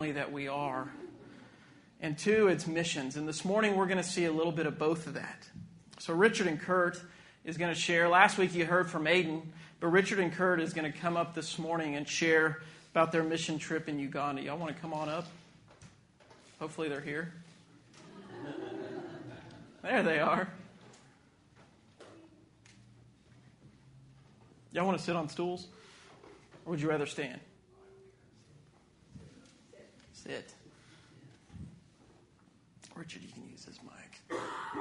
family that we are. And two, it's missions. And this morning we're going to see a little bit of both of that. So Richard and Kurt is going to share. Last week you heard from Aiden, but Richard and Kurt is going to come up this morning and share about their mission trip in Uganda. Y'all want to come on up? Hopefully they're here. There they are. Y'all want to sit on stools? Or would you rather stand? Sit. Richard, you can use this mic.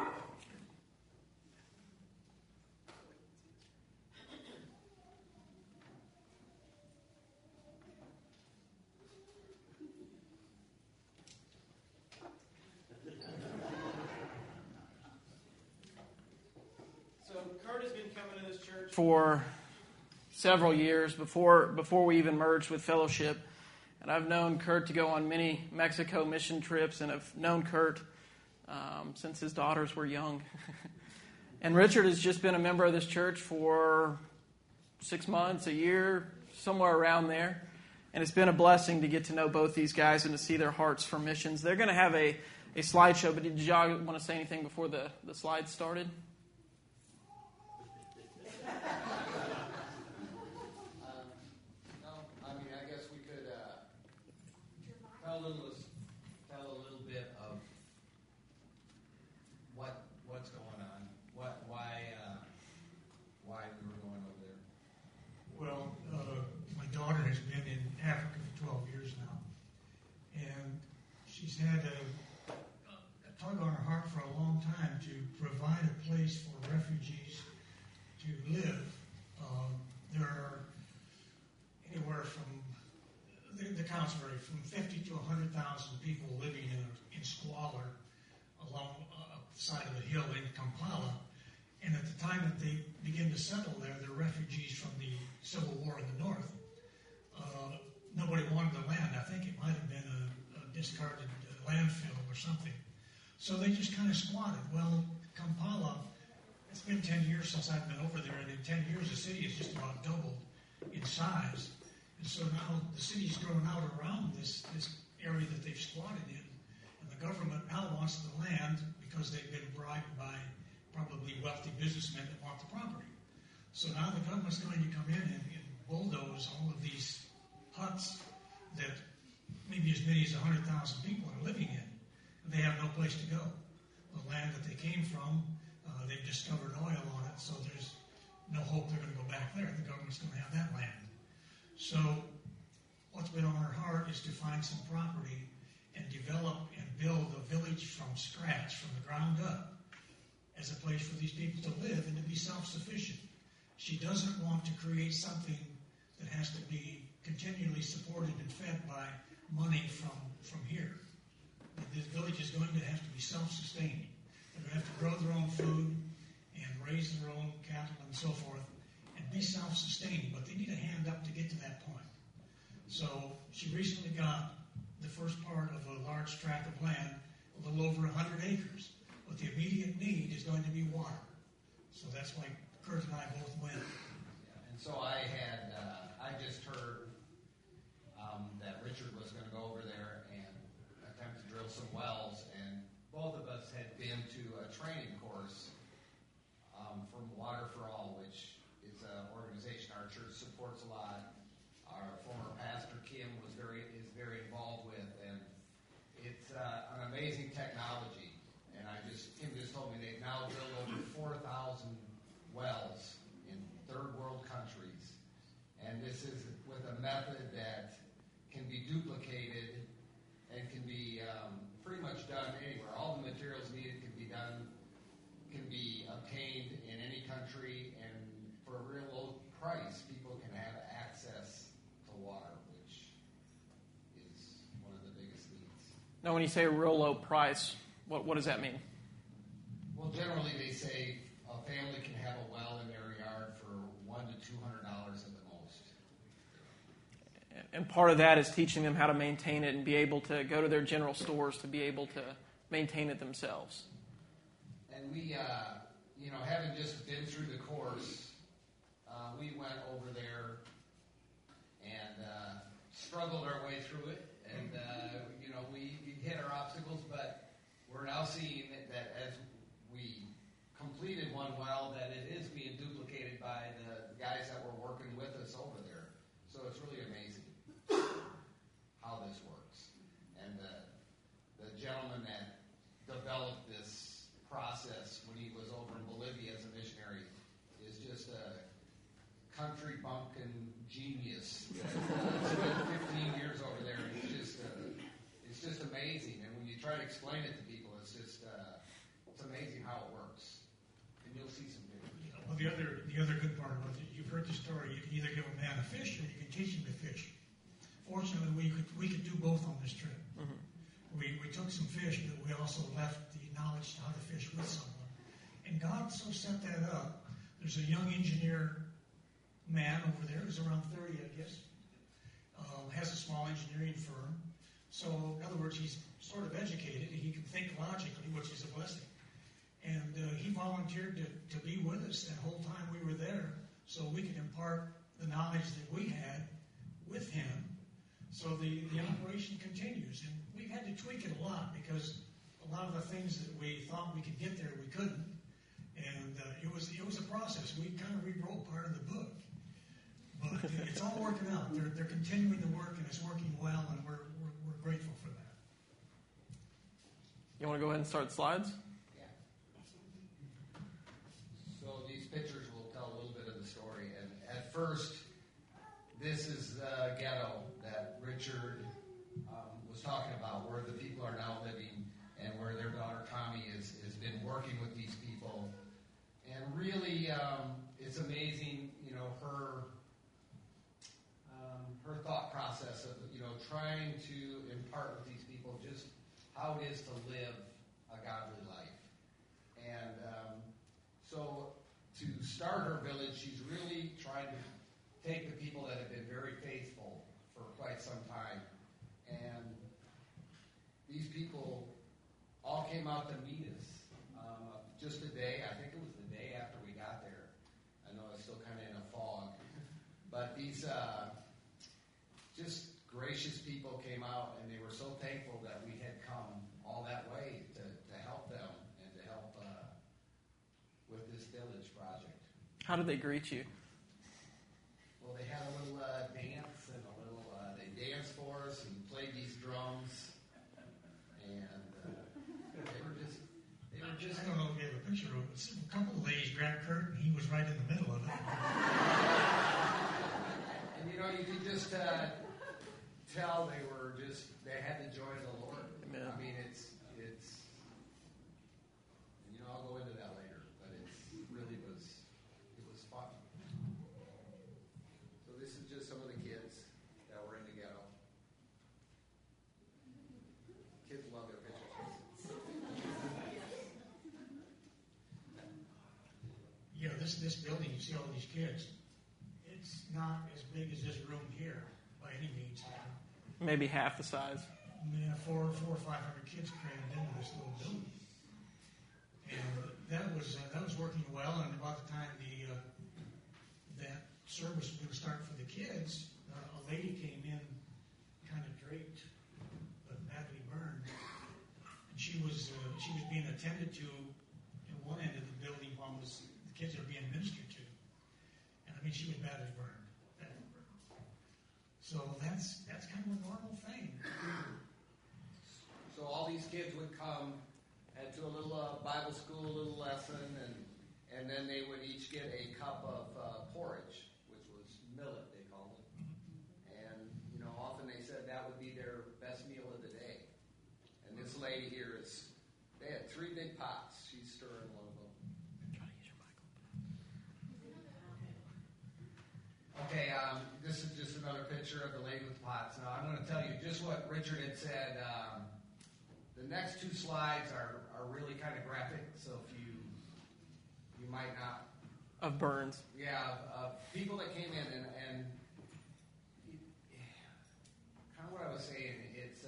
So Kurt has been coming to this church for several years before we even merged with Fellowship. And I've known Kurt to go on many Mexico mission trips, and I've known Kurt since his daughters were young. And Richard has just been a member of this church for 6 months, a year, somewhere around there. And it's been a blessing to get to know both these guys and to see their hearts for missions. They're going to have a slideshow, but did y'all want to say anything before the slides started? Tell a little bit of what's going on, why we were going over there. Well, my daughter has been in Africa for 12 years now, and she's had a tug on her heart for a long time to provide a place for refugees to live. There are anywhere from the counts vary from 50 to 100,000 people living in squalor along the side of the hill in Kampala. And at the time that they begin to settle there, they're refugees from the Civil War in the north. Nobody wanted the land. I think it might have been a discarded landfill or something. So they just kind of squatted. Well, Kampala, it's been 10 years since I've been over there, and in 10 years the city has just about doubled in size. And so now the city's grown out around this area that they've squatted in. And the government now wants the land because they've been bribed by probably wealthy businessmen that want the property. So now the government's going to come in and bulldoze all of these huts that maybe as many as 100,000 people are living in. And they have no place to go. The land that they came from, they've discovered oil on it, so there's no hope they're going to go back there. The government's going to have that land. So what's been on our heart is to find some property and develop and build a village from scratch, from the ground up, as a place for these people to live and to be self-sufficient. She doesn't want to create something that has to be continually supported and fed by money from here. This village is going to have to be self-sustaining. They're going to have to grow their own food and raise their own cattle and so forth, and be self-sustaining, but they need a hand up to get to that point. So she recently got the first part of a large tract of land, a little over 100 acres. But the immediate need is going to be water. So that's why Kurt and I both went. And so I just heard that Richard was going to go over there and attempt to drill some wells, and both of us had been to a training course from Water for All, which is an organization our church supports a lot. Our former pastor Kim is very involved with, and it's an amazing technology. And Kim just told me they've now drilled over 4,000 wells in third world countries, and this is with a method that can be duplicated and can be pretty much done anywhere. All the materials needed can be obtained in any country, and for a real low price, people can have access to water, which is one of the biggest needs. Now, when you say a real low price, what does that mean? Well, generally they say a family can have a well in their yard for $100 to $200 at the most. And part of that is teaching them how to maintain it and be able to go to their general stores to be able to maintain it themselves. And we, having just been through the course, we went over there and struggled our way through it. And now seeing that as we completed one well, that it is being duplicated by the guys that were working with us over there. So it's really amazing how this works. And the gentleman that developed this process when he was over in Bolivia as a missionary is just a country bumpkin genius. Spent 15 years over there. It's just amazing. And when you try to explain it to people, it's just it's amazing how it works. And you'll see some pictures. Well, the other good part about it, you've heard the story. You can either give a man a fish or you can teach him to fish. Fortunately, we could do both on this trip. Mm-hmm. We took some fish, but we also left the knowledge how to fish with someone. And God so set that up. There's a young engineer man over there who's around 30, I guess. Has a small engineering firm. So, in other words, he's sort of educated. He can think logically, which is a blessing. And he volunteered to be with us that whole time we were there so we could impart the knowledge that we had with him. So the operation continues. And we've had to tweak it a lot because a lot of the things that we thought we could get there, we couldn't. And it was a process. We kind of rewrote part of the book. But it's all working out. They're continuing the work, and it's working well, and we're grateful for that. You want to go ahead and start slides? Yeah. So these pictures will tell a little bit of the story. And at first, this is the ghetto that Richard was talking about, where the people are now living, and where their daughter Tommy has been working with these people. And really, it's amazing, her thought process of, trying to impart with these people just how it is to live a godly life. And so to start her village, she's really trying to take the people that have been very faithful for quite some time. And these people all came out to meet us just a day. I think it was the day after we got there. I know it's still kind of in a fog. But these just gracious people came out, and they were so thankful that we had come all that way to help them and to help with this village project. How did they greet you? Well, they had a little dance and they danced for us and played these drums, and they were just. I don't know if you have a picture of it. A couple of ladies grabbed Kurt, and he was right in the middle of it. And you could just tell they had the joy of the Lord. Amen. I mean, it's I'll go into that later, but it was fun. So this is just some of the kids that were in the ghetto. Kids love their pictures. This building, you see all these kids. It's not as big as this room here by any means. Maybe half the size. Yeah, 400 or 500 kids crammed into this little building, and that was working well. And about the time that service was going to start for the kids, a lady came in, kind of draped but badly burned, and she was being attended to in one end of the building while the kids are being ministered to. And I mean, she was badly burned. So that's kind of a normal thing. So all these kids would come, head to a little Bible school, a little lesson, and then they would each get a cup of porridge, which was millet, they called it. And, often they said that would be their best meal of the day. And this lady here they had 3 big pots. She's stirring one of them. Okay, this is just another picture of the lady with the pots. Now, I'm going to tell you just what Richard had said. The next 2 slides are really kind of graphic, so if you might not... Of burns. Yeah, of people that came in, and kind of what I was saying, it's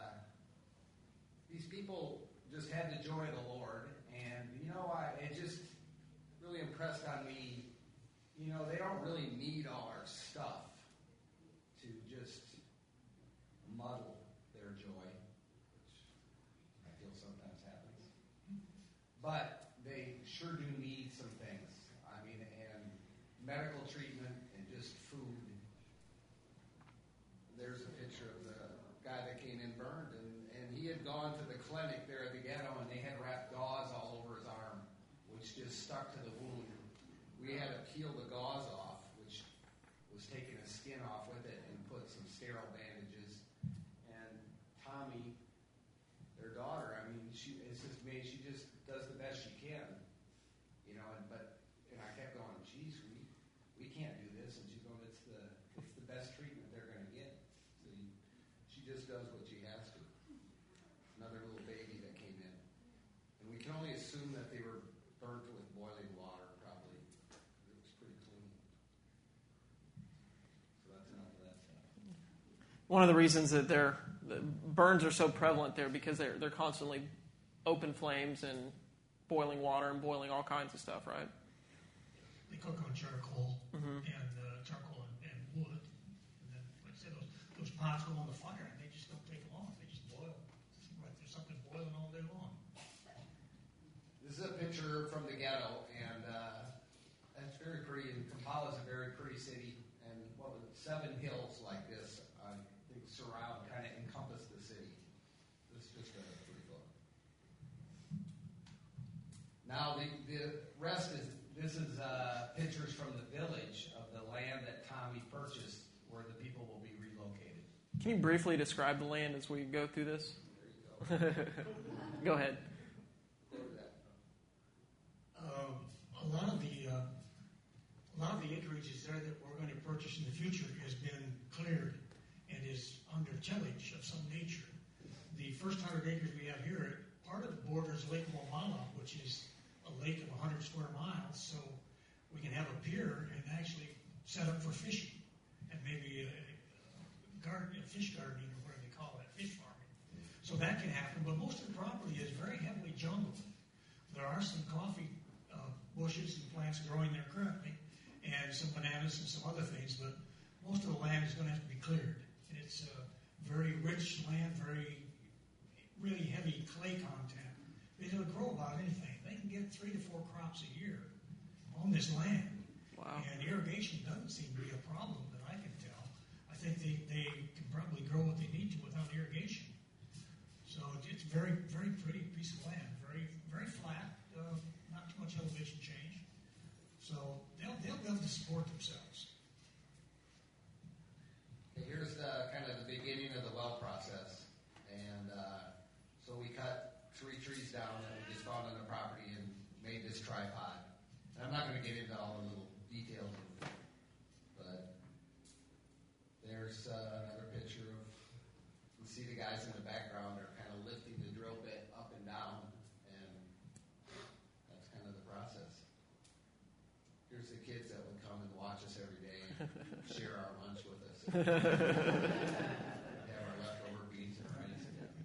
these people just had the joy of the Lord, and it just really impressed on me. They don't really need all our stuff to just muddle their joy, which I feel sometimes happens. but they sure do need some things. I mean, and medical treatment and just food. There's a picture of the guy that came in burned, and he had gone to the clinic there at the ghetto, and they had wrapped gauze all over his arm, which just stuck to the wound. We had to peel the gauze off, which was taking the skin off with it, and put some sterile bandages. And Tommy, their daughter, I mean, it's just me. She just does the best she can, you know. And I kept going, geez, we can't do this. And she's going, it's the best treatment they're going to get. So she just does what she has to. Another little baby that came in, and we can only assume that they were burnt with boiling water. Probably, it was pretty clean. So that's enough of that stuff. One of the reasons that the burns are so prevalent there because they're constantly open flames and boiling water and boiling all kinds of stuff, right? They cook on charcoal and charcoal and wood, and then, like I said, those pots go on the fire and they just don't take long. They just boil. It's like there's something boiling all day long. This is a picture from the ghetto, and it's very pretty. And Kampala is a very pretty city, and 7 hills like this, I think, surround, kind of encompass the city. This is just a pretty look. Now the rest this is pictures from the village of the land that Tommy purchased, where the people will be relocated. Can you briefly describe the land as we go through this? There you go. Go ahead. A lot of the acreage is there that we're going to purchase in the future has been cleared and is under tillage of some nature. The first 100 acres we have here, part of the border is Lake Wamala, which is a lake of 100 square miles, so we can have a pier and actually set up for fishing and maybe fish gardening or whatever they call it, fish farming. So that can happen, but most of the property is very heavily jungled. There are some coffee bushes and plants growing there currently, and some bananas and some other things, but most of the land is going to have to be cleared. And it's very rich land, really heavy clay content. It'll grow about anything. They can get 3 to 4 crops a year on this land. Wow. And irrigation doesn't seem to be a problem that I can tell. I think they can probably grow what they need to without irrigation. So it's very, very pretty piece of land, very, very flat, not too much elevation change. So they'll be able to support themselves. Okay, here's the kind of the beginning of the well process. And so we cut 3 trees down that we just found on the property and made this tripod. And I'm not going to get into all the little details of it, but there's another picture of, you can see the guys in the background are kind of lifting the drill bit up and down, and that's kind of the process. Here's the kids that would come and watch us every day and share our lunch with us. Have our leftover beans and rice.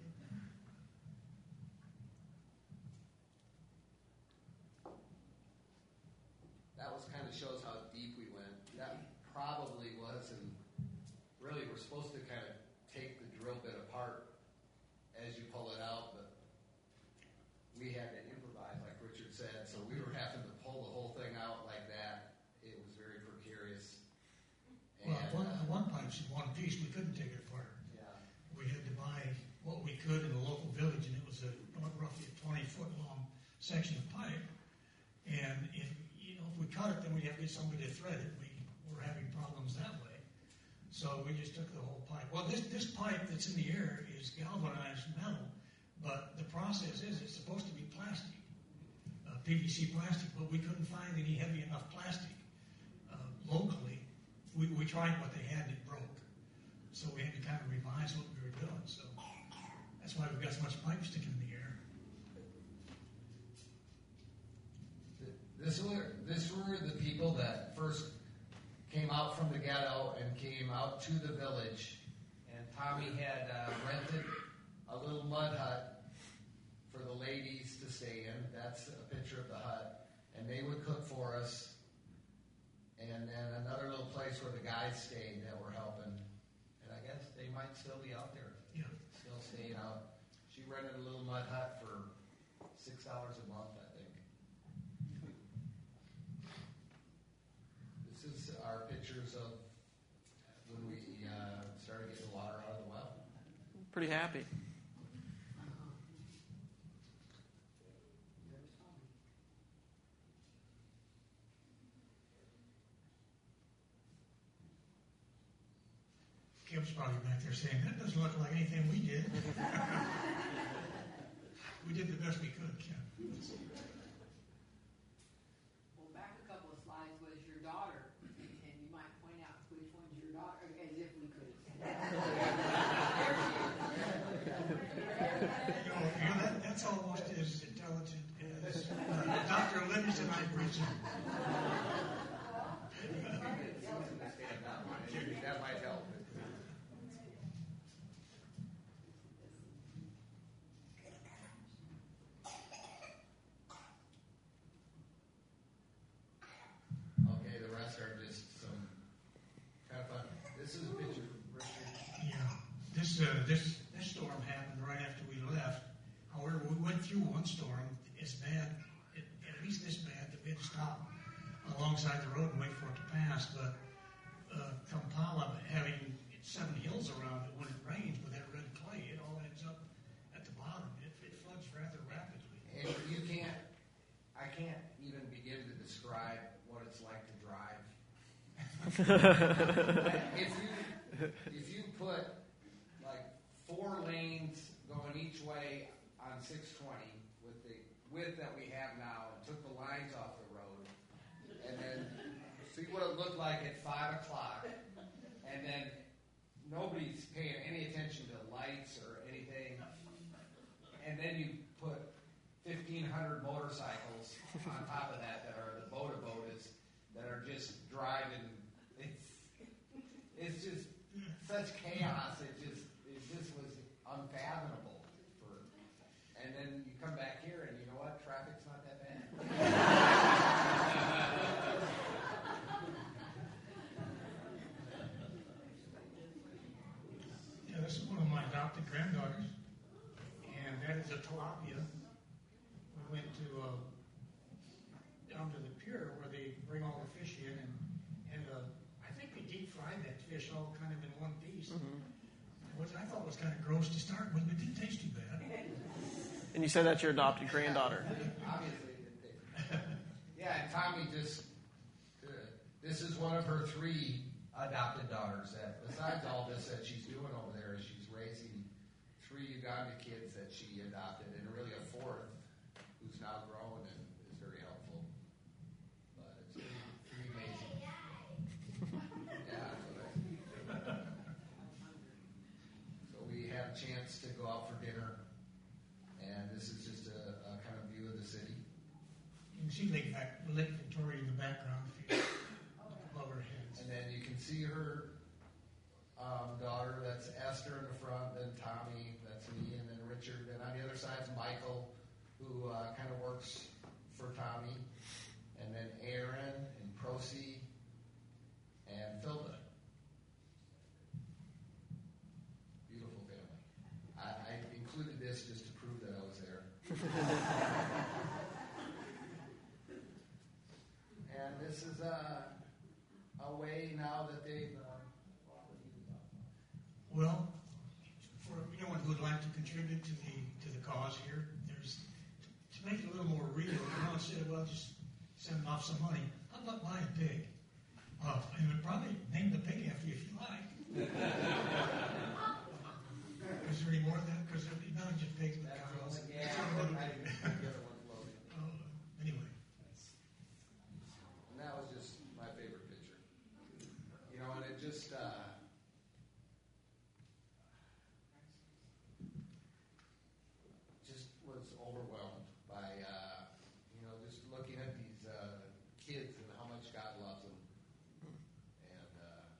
That was kind of shows how deep we went. That probably was, and really we're supposed to kind of take the drill bit apart as you pull it out, but we had to improvise, like Richard said, so we were having to pull the whole thing out like that. It was very precarious. Well, the one pipe's in one piece. We couldn't take it apart. Yeah. We had to buy what we could in the local village, and it was roughly a 20-foot long section of pipe. And if we cut it, then we'd have to get somebody to thread it. We were having problems that way. So we just took the whole pipe. Well, this pipe that's in the air is galvanized metal, but the process is it's supposed to be plastic, PVC plastic, but we couldn't find any heavy enough plastic locally. We tried what they had and it broke. So we had to kind of revise what we were doing. So that's why we've got so much pipe sticking in the air. This were the people that first came out from the ghetto and came out to the village. And Tommy had rented a little mud hut for the ladies to stay in. That's a picture of the hut. And they would cook for us. And then another little place where the guys stayed that were helping. And I guess they might still be out there. Yeah. Still staying out. She rented a little mud hut for $6 a month, I think. is our pictures of when we started getting the water out of the well. Pretty happy. Kim's probably back there saying, that doesn't look like anything we did. We did the best we could, Kim. Well, back a couple of slides was your daughter, and you might point out which one's your daughter, as if we could have. That's almost as intelligent as Dr. Livingston I presume. That might help. Okay, the rest are just some kind of fun. This is a picture of Richard. Yeah, this storm happened right after we left. However, we went through one storm as bad, at least this bad, that we had to stop alongside the road and wait for it to pass. But Kampala, having 7 hills around it, when it rains with that red clay, it all ends up at the bottom. It floods rather rapidly. And I can't even begin to describe what it's like to drive. If you put like 4 lanes going each way on 620 with the width that we have now and took the lines off the road and then see what it looked like at 5 o'clock and then nobody's paying any attention to lights or anything and then you put 1,500 motorcycles on top of that are the boat-a-boaters that are just driving. It's just such chaos. It just was unfathomable. And then you come back here and you know what? Traffic's not that bad. Yeah, this is one of my adopted granddaughters, and that is a tilapia. We went to down to the pier where they bring all the fish in, and I think they deep fried that fish all kind of in one piece. Which I thought was kind of gross to start with, but it didn't taste too bad. And you said that's your adopted granddaughter. Obviously. Yeah, and Tommy this is one of her 3 adopted daughters that, besides all this that she's doing over there, she's raising 3 Uganda kids that she adopted, and really a 4th who's now grown and is very helpful. But it's pretty amazing. Yeah, so we had a chance to go out for dinner, and this is just a kind of view of the city. You can see Lake Victoria in the background if you above our heads. And then you can see her daughter, that's Esther in the front, then Tommy, that's me, and then Richard. And on the other side is Michael, who kind of works for Tommy. And then Aaron and Procy and Philda. Beautiful family. I included this just to prove that I was there. And this is a way now that they've... Well, for anyone who would like to contribute to the cause here, there's to make it a little more real. Instead of just sending off some money, how about buy a pig? And would probably name the pig after you if you like. Is there any more of that? Because it's not just pigs, but cows. Anyway. And that was just my favorite picture. And it just... just was overwhelmed by, just looking at these kids and how much God loves them. And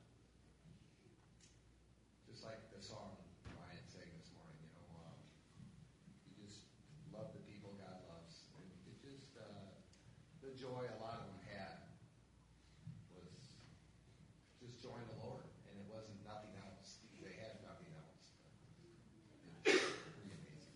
just like the song Ryan sang this morning, you just love the people God loves. And it just, the joy a lot of them had was just join the Lord. And it wasn't nothing else. They had nothing else. It was pretty amazing.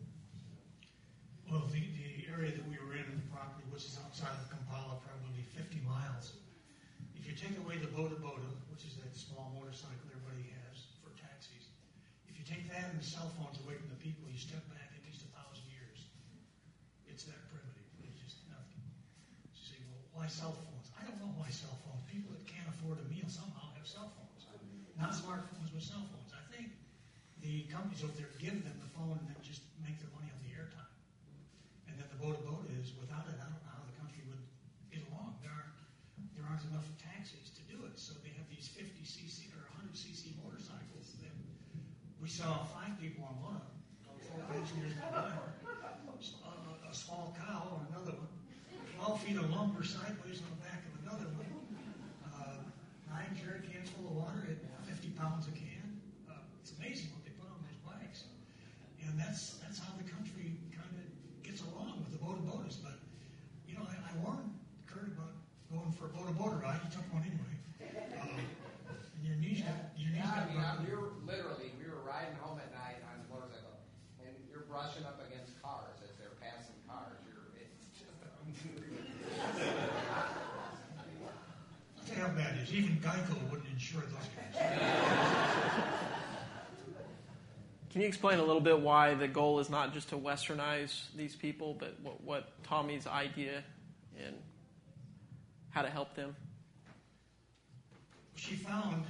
Well, the area that we were in, the property, which is outside of Kampala, probably 50 miles. If you take away the Boda Boda, which is that small motorcycle everybody has for taxis, if you take that and the cell phones away from the people, you step back at least 1,000 years. It's that primitive. It's just nothing. You say, well, why cell phones? I don't know why cell phones. People that can't afford a meal somehow have cell phones. Not smartphones, but cell phones. I think the companies over there give them the phone and then just make their money on the airtime. And then the Boda Boda is, without it, I don't know how the country would get along. There aren't enough taxis to do it, so they have these 50cc or 100cc motorcycles. That we saw 5 people on one of them, 4 engineers on one, a small cow on another one, 12 feet of lumber sideways on the back of another one, 9 jerry cans full of water at 50 pounds a can. It's amazing what they put on those bikes, and that's how the country kind of gets along with the Boda Bodas. But you know, I warned Kurt about going for a Boda Boda ride. He took one anyway. And your knees got we were riding home at night on the motorcycle, and you're brushing up against cars as they're passing cars. It's just I'll tell you how bad it is. Even Geico wouldn't insure those guys. Can you explain a little bit why the goal is not just to westernize these people, but what Tommy's idea and how to help them? She found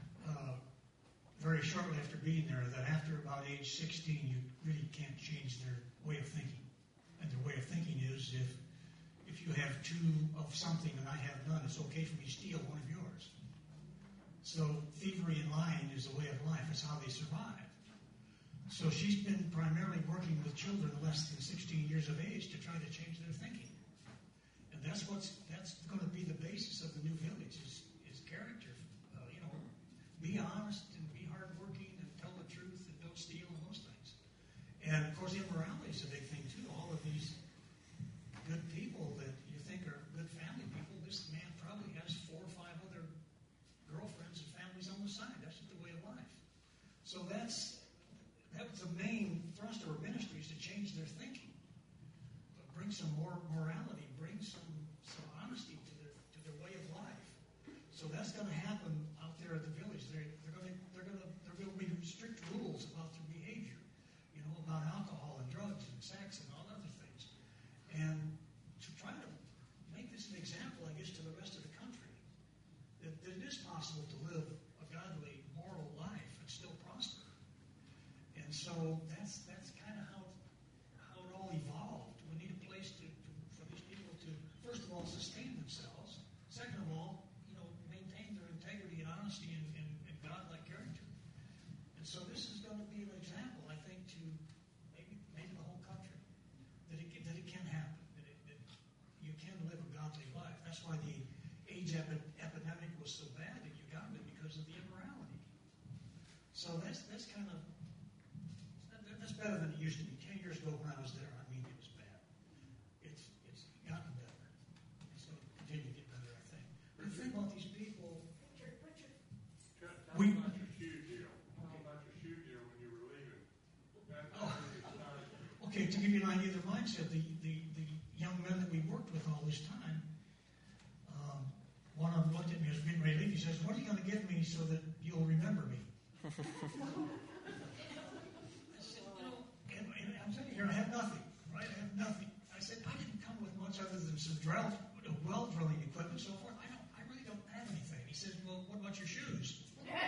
very shortly after being there that after about age 16, you really can't change their way of thinking. And their way of thinking is if you have 2 of something and I have none, it's okay for me to steal one of yours. So thievery and lying is a way of life. It's how they survive. So she's been primarily working with children less than 16 years of age to try to change their thinking. And that's going to be the basis of the new village is character. Be honest and be hardworking and tell the truth and don't steal and those things. And of course, immorality is a big thing too. All of these good people that you think are good family people, this man probably has 4 or 5 other girlfriends and families on the side. That's just the way of life. So that was the main thrust of our ministry, is to change their thinking, bring some more morality, bring some honesty to their way of life. So that's going to happen out there at the village. There will be strict rules about their behavior, about alcohol and drugs and sex and all other things, and to try to make this an example, I guess, to the rest of the country that it is possible to live a godly, moral life and still prosper. And so that's kind of how it all evolved. We need a place for these people to, first of all, sustain themselves. Second of all, maintain their integrity and honesty and godlike character. And so this is going to be an example, I think, to maybe the whole country that it can happen. That you can live a godly life. That's why the AIDS epidemic was so bad in Uganda, because of the immorality. So that's better than it used to be. 10 years ago when I was there, it was bad. It's gotten better. It's going to continue to get better, I think. But the thing about these people, Tell me about your shoe deal. Tell me about your shoe deal when you were leaving. Okay, to give you an idea of their mindset, the young men that we worked with all this time, one of them looked at me as being ready to leave. He says, "What are you going to give me so that you'll remember me?" I said, and I'm sitting here, I have nothing, right? I have nothing. I said, I didn't come with much other than some well drilling equipment and so forth. I really don't have anything. He says, "Well, what about your shoes?"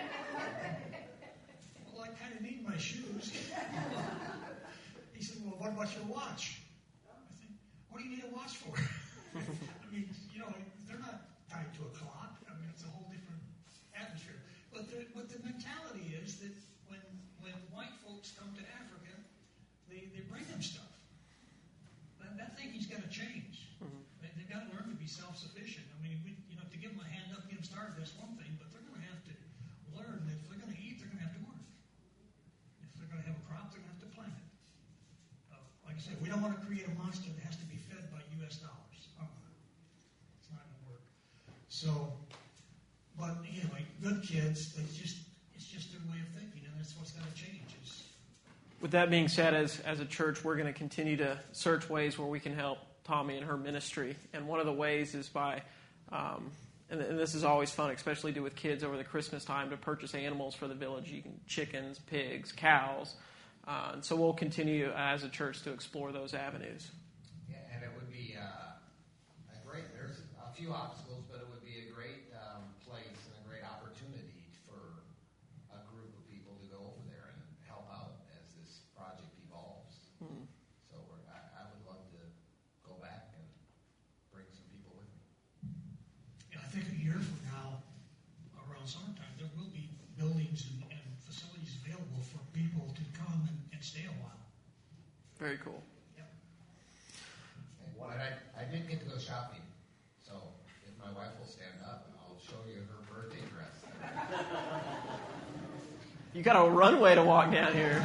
Well, I kind of need my shoes. He said, "Well, what about your watch?" I said, "What do you need a watch for?" They're not tied to a clock. It's a whole different atmosphere. But the mentality is that when white folks come to Africa, they bring them stuff. That thinking's got to change. Mm-hmm. They've got to learn to be self-sufficient. To give them a hand up, get them started, that's one thing, but they're going to have to learn that if they're going to eat, they're going to have to work. If they're going to have a crop, they're going to have to plant it. Like I said, we don't want to create a monster that has to be fed by U.S. dollars. It's not going to work. So, but anyway, good kids, it's just their way of thinking, and that's what's got to change. With that being said, as a church, we're going to continue to search ways where we can help Tommy and her ministry. And one of the ways is by and this is always fun, especially do with kids over the Christmas time, to purchase animals for the village. You can chickens, pigs, cows. And so we'll continue as a church to explore those avenues. Yeah, and it would be a great, there's a few obstacles, but it would be a great place and a great opportunity for a group of people to go over there and help out as this project evolves. Hmm. So I would love to go back and bring some people with me. Yeah, I think a year from now, around summertime, there will be buildings and facilities available for people to come and stay a while. Very cool. Yep. And I did get to go shopping, so if my wife will stand up, I'll show you her birthday dress. You got a runway to walk down here.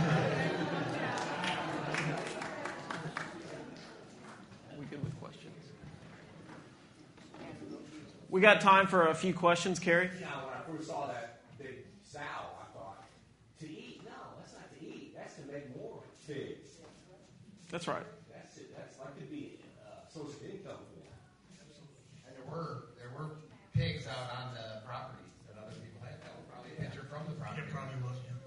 We good with questions? We got time for a few questions, Carrie. Yeah, when I first saw that big sow, I thought, to eat? No, that's not to eat. That's to make more pigs. That's right. That's it. That's like to be a source of income for them. And there were pigs out on the property that other people had. That was probably a picture from the property. It probably was, yeah.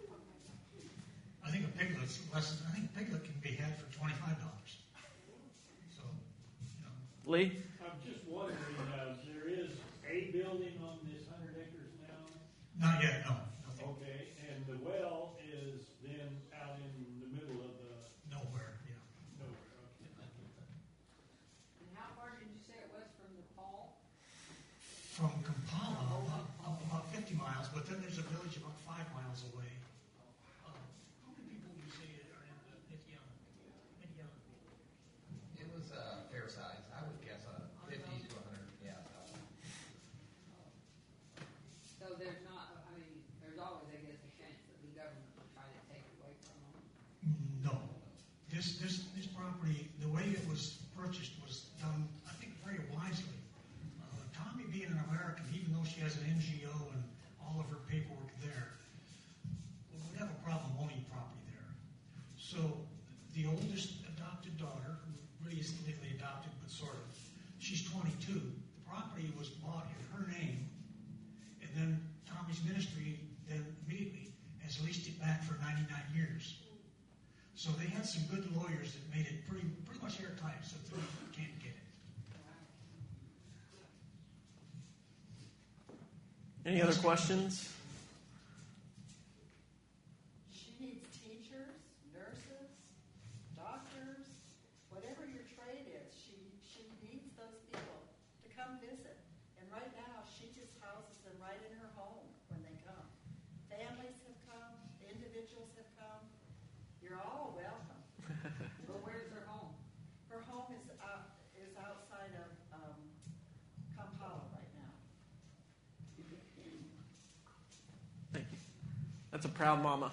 I think a piglet's less. I think a piglet can be had for $25. So, Lee? I'm just wondering, there is a building on this 100 acres now? not yet. No, nothing. Okay, and the well is then out in the middle of the Nowhere. Yeah. nowhere, okay. And how far did you say it was from Nepal? From Kampala, about 50 miles, but then there's a village about 5 miles away. How many people would you say are in Midyat? It was fair size. I would guess 50 to 100. Yeah. So there's not, I mean, there's always, I guess, a chance that the government will try to take away from them. No. This property, the way it was purchased was done, I think, very wisely. Tommy being an American, even though she has an NGO and all of her paperwork there, would have a problem owning property there. So the oldest adopted daughter, who really isn't legally adopted, but sort of, she's 22. The property was bought in her name, and then Tommy's ministry then immediately has leased it back for 99 years. So they had some good lawyers that made it pretty much airtight, so they can't get it. Any other questions? She needs teachers, nurses, doctors, whatever your trade is. She needs those people to come visit. And right now, she just houses them right in her home when they come. Families have come, individuals have come. You're all welcome. But where's their home? Her home is outside of Kampala right now. Thank you. That's a proud mama.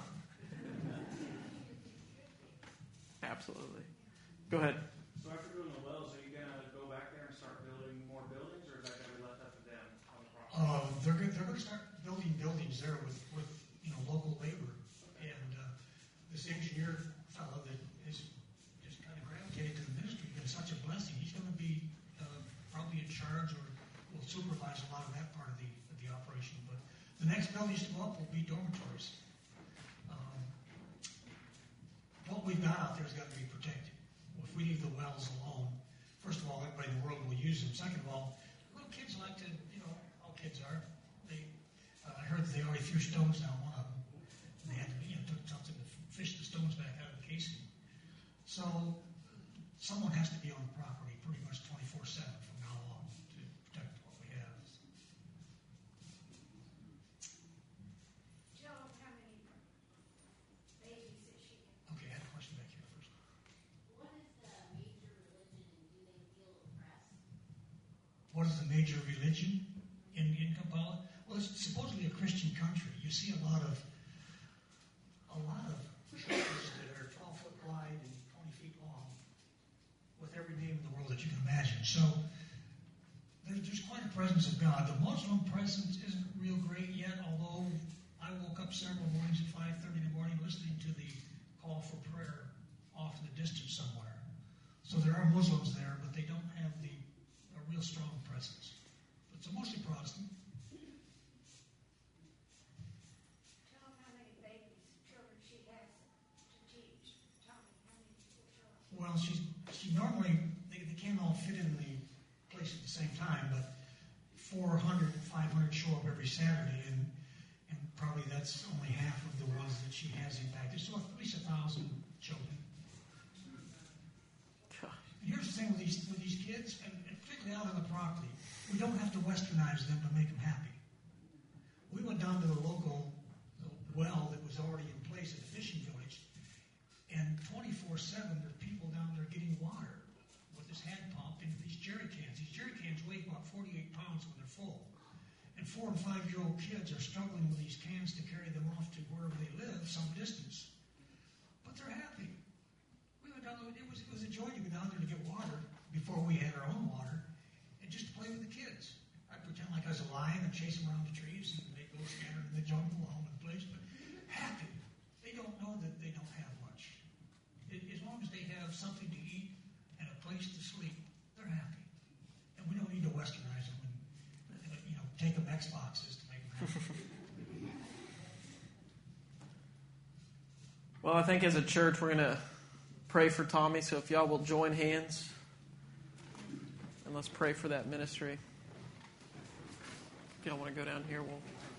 Absolutely. Go ahead. So after doing the wells, are you going to go back there and start building more buildings, or is that going to be left up to them on the property? They're going to start building buildings there with local labor, and this engineer fellow that is just kind of gravitated to the ministry, been such a blessing. He's going to be probably in charge or will supervise a lot of that part of the operation. But the next buildings to go up will be dormitories. What we've got out there has got to be protected. If we leave the wells alone, first of all, everybody in the world will use them. Second of all, little kids like to, all kids are. I heard that they already threw stones down one of them. And they had to, took something to fish the stones back out of the casing. So someone has to be on the property pretty much 24/7 from now on to protect what we have. Jill, how many babies is she? Okay, I had a question back here first. What is the major religion and do they feel oppressed? What is the major religion in Kampala? Well, it's supposedly a Christian country. You see a lot of churches that are 12 foot wide and 20 feet long, with every name in the world that you can imagine. So there's quite a presence of God. The Muslim presence isn't real great yet, although I woke up several mornings at 5:30 in the morning listening to the call for prayer off in the distance somewhere. So there are Muslims there, but they don't have a real strong presence. It's mostly Protestant. Tell them how many babies, children she has to teach. Tell me how many children. Well, she normally, they can't all fit in the place at the same time, but 400, 500 show up every Saturday, and probably that's only half of the ones that she has impacted. So at least 1,000 children. And here's the thing with these kids, and particularly out on the property, we don't have to westernize them to make them happy. We went down to the local well that was already in place at the fishing village, and 24/7 there are people down there getting water with this hand pump into these jerry cans. These jerry cans weigh about 48 pounds when they're full. And 4- and 5-year-old kids are struggling with these cans to carry them off to wherever they live, some distance. But they're happy. We went down there, it was a joy to go down there to get water before we had our own water, and just to play with the kids. I'd pretend like I was a lion and chase them around the trees, and they'd go scattered in the jungle all over the place, but happy. They don't know that they don't have much. As long as they have something to eat and a place to sleep, they're happy. And we don't need to westernize them and take them Xboxes to make them happy. Well, I think as a church we're going to pray for Tommy, so if y'all will join hands and let's pray for that ministry. If y'all want to go down here, we'll...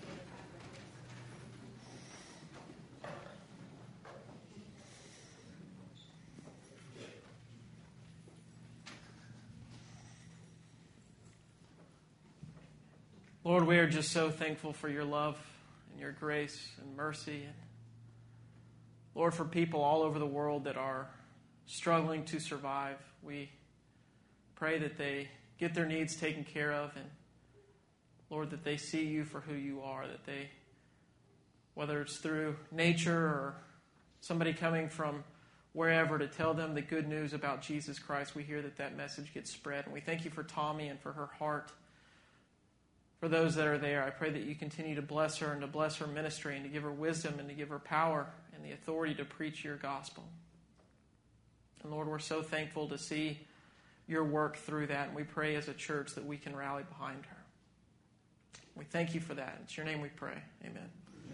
Lord, we are just so thankful for your love and your grace and mercy. And Lord, for people all over the world that are struggling to survive, we pray that they get their needs taken care of, and Lord, that they see you for who you are, that they, whether it's through nature or somebody coming from wherever to tell them the good news about Jesus Christ, we hear that message gets spread. And we thank you for Tommy and for her heart. For those that are there, I pray that you continue to bless her and to bless her ministry and to give her wisdom and to give her power and the authority to preach your gospel. And Lord, we're so thankful to see your work through that, and we pray as a church that we can rally behind her. We thank you for that. It's your name we pray. Amen.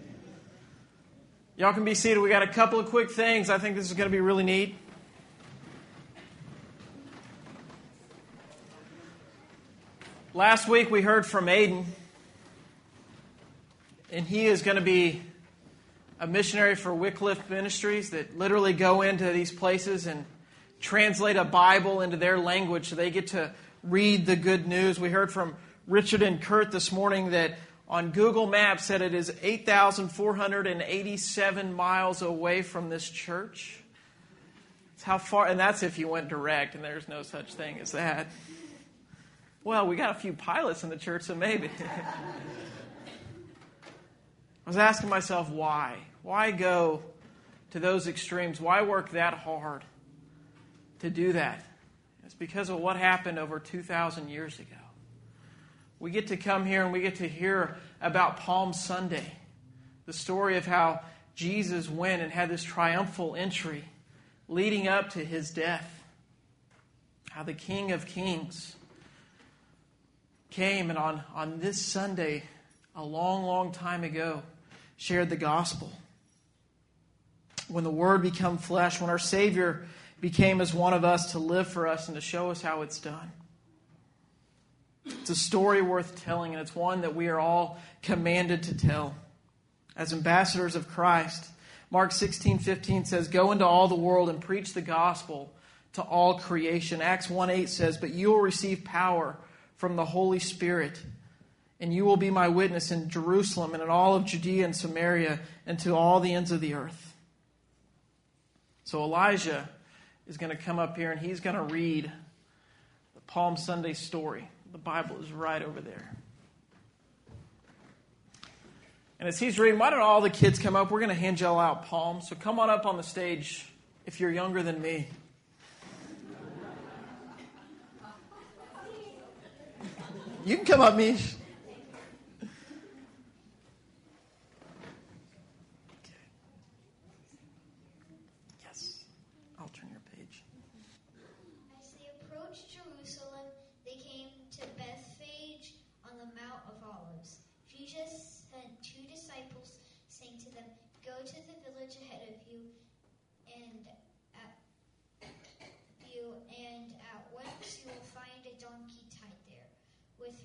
Y'all can be seated. We got a couple of quick things. I think this is going to be really neat. Last week we heard from Aiden, and he is going to be a missionary for Wycliffe Ministries that literally go into these places and translate a Bible into their language so they get to read the good news. We heard from Richard and Kurt this morning that on Google Maps said it is 8,487 miles away from this church. It's how far, and that's if you went direct, and there's no such thing as that. Well, we got a few pilots in the church, so maybe. I was asking myself, why? Why go to those extremes? Why work that hard to do that? It's because of what happened over 2,000 years ago. We get to come here and we get to hear about Palm Sunday, the story of how Jesus went and had this triumphal entry leading up to his death. How the King of Kings came and on this Sunday, a long, long time ago, shared the gospel. When the Word became flesh, when our Savior became as one of us to live for us and to show us how it's done. It's a story worth telling, and it's one that we are all commanded to tell. As ambassadors of Christ, Mark 16:15 says, "Go into all the world and preach the gospel to all creation." Acts 1:8 says, "But you will receive power from the Holy Spirit, and you will be my witness in Jerusalem and in all of Judea and Samaria and to all the ends of the earth." So Elijah is going to come up here and he's going to read the Palm Sunday story. The Bible is right over there. And as he's reading, why don't all the kids come up? We're going to hand y'all out palms. So come on up on the stage if you're younger than me. You can come up, Mish. Yes. I'll turn your page. As they approached Jerusalem, they came to Bethphage on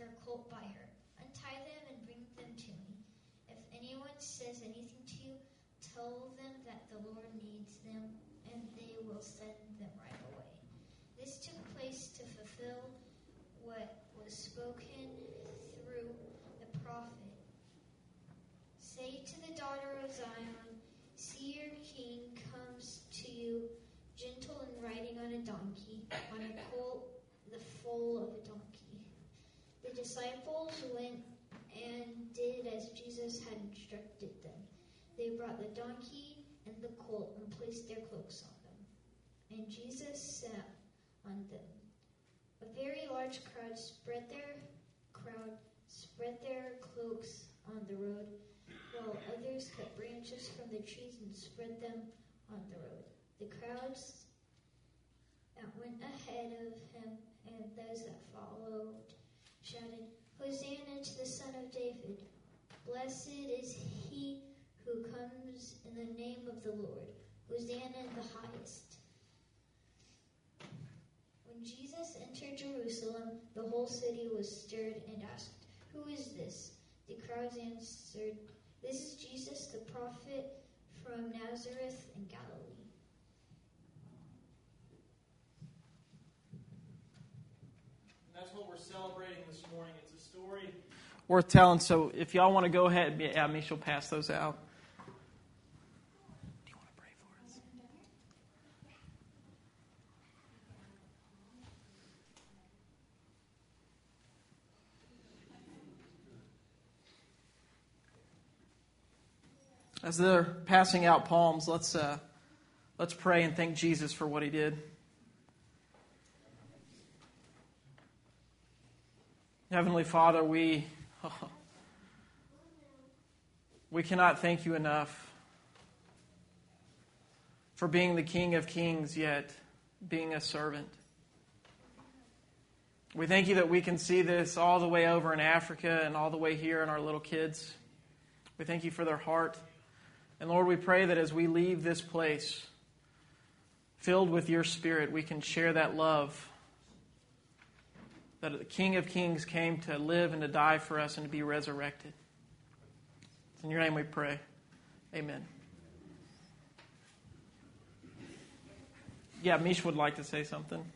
her colt by her. Untie them and bring them to me. If anyone says anything to you, tell them that the Lord needs them, and they will send them right away." This took place to fulfill what was spoken through the prophet. "Say to the daughter of Zion, see your king comes to you, gentle and riding on a donkey, on a colt, the foal of a donkey." The disciples went and did as Jesus had instructed them. They brought the donkey and the colt and placed their cloaks on them, and Jesus sat on them. A very large crowd spread their cloaks on the road, while others cut branches from the trees and spread them on the road. The crowds that went ahead of him and those that followed shouted, "Hosanna to the Son of David! Blessed is he who comes in the name of the Lord! Hosanna in the highest!" When Jesus entered Jerusalem, the whole city was stirred and asked, "Who is this?" The crowds answered, "This is Jesus, the prophet from Nazareth in Galilee." And that's what we're celebrating this morning. It's a story worth telling. So if y'all want to go ahead, Misha will pass those out. Do you want to pray for us? As they're passing out palms, let's pray and thank Jesus for what he did. Heavenly Father, we cannot thank you enough for being the King of Kings, yet being a servant. We thank you that we can see this all the way over in Africa and all the way here in our little kids. We thank you for their heart. And Lord, we pray that as we leave this place filled with your Spirit, we can share that love, that the King of Kings came to live and to die for us and to be resurrected. In your name we pray. Amen. Yeah, Mish would like to say something.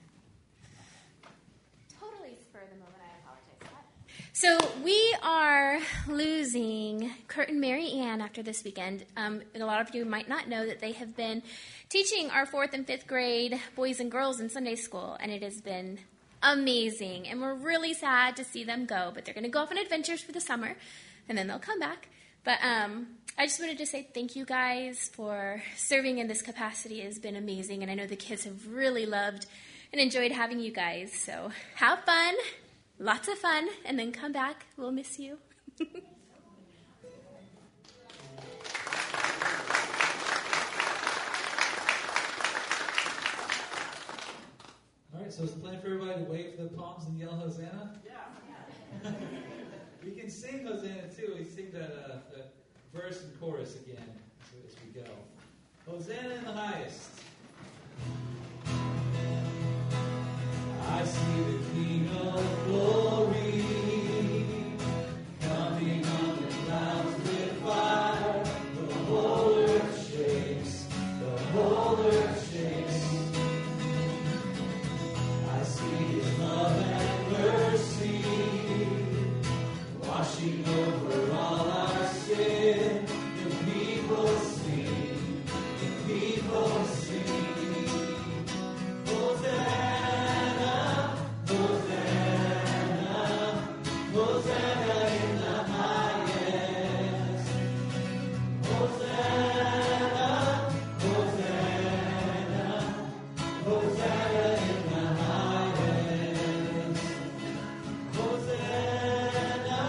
Totally spur of the moment. I apologize for that. So we are losing Kurt and Mary Ann after this weekend. And a lot of you might not know that they have been teaching our 4th and 5th grade boys and girls in Sunday school, and it has been amazing. And we're really sad to see them go, but they're going to go off on adventures for the summer, and then they'll come back. But I just wanted to say thank you guys for serving in this capacity. It has been amazing, and I know the kids have really loved and enjoyed having you guys. So have fun, lots of fun, and then come back. We'll miss you. All right, so it's the plan for everybody to wave for the palms and yell Hosanna? Yeah. We can sing Hosanna too. We sing that verse and chorus again as we go. Hosanna in the highest. I see the King of glory coming on the clouds with fire. The whole earth shakes. The whole earth shakes. I see his love and mercy washing over all our sin. The people sing. The people sing. Hosanna, Hosanna, Hosanna in the highest. Hosanna, Hosanna, Hosanna in the highest. Hosanna,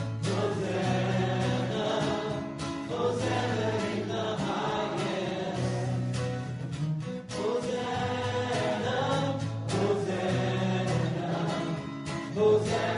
Hosanna, Hosanna in the highest. Hosanna, Hosanna, Hosanna.